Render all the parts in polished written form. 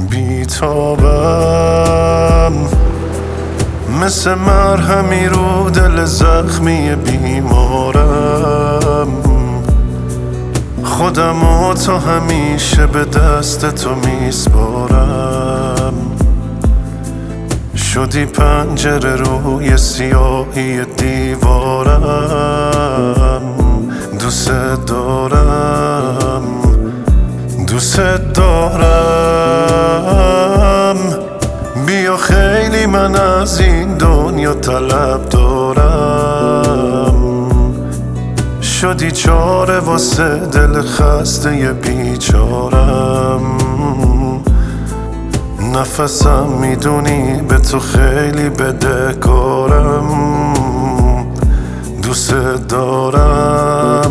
بیتابم، مثل مرهمی رو دل زخمی بیمارم. خودمو تا همیشه به دست تو میسپارم. شدی پنجره روی سیاهی دیوارم. دوست دارم، دوست دارم. بیا خیلی من از این دنیا طلب دارم. شدی چاره واسه دل خسته بیچارم. نفسم میدونی به تو خیلی بدهکارم. دوست دارم.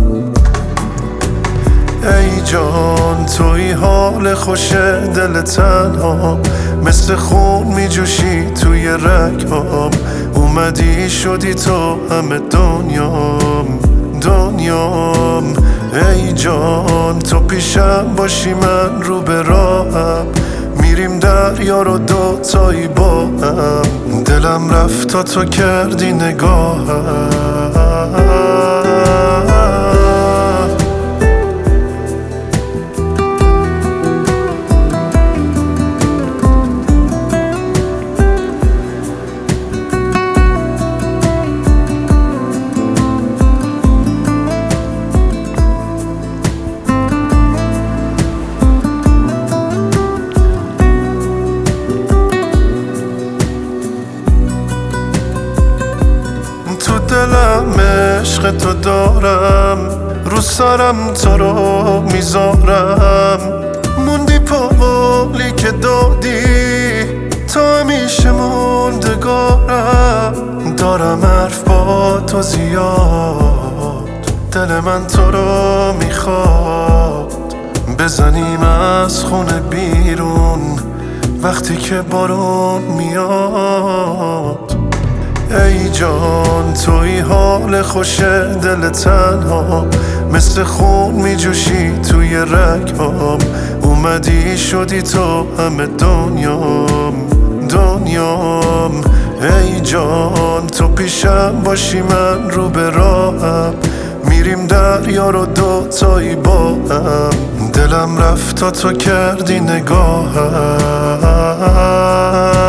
ای جان توی حال خوش دل تنها، مثل خون میجوشی توی رگام. اومدی شدی تو همه دنیام. ای جان تو پیشم باشی من رو به راهم. میریم دریا رو دوتایی با هم. دلم رفت تا تو کردی نگاهم. تو دلم عشق تو دارم، رو سرم تو رو میذارم. موندی پاولی که دادی، تا همیشه موندگارم. دارم حرف با تو زیاد، دل من تو رو میخواد. بزنیم از خونه بیرون وقتی که بارون میاد. ای جان توی حال خوش دل تنها، مثل خون میجوشی توی رگام. اومدی شدی تو همه دنیام. ای جان تو پیشم باشی من رو به راهم. میریم دریا رو دوتایی با هم. دلم رفت تا تو کردی نگاهم.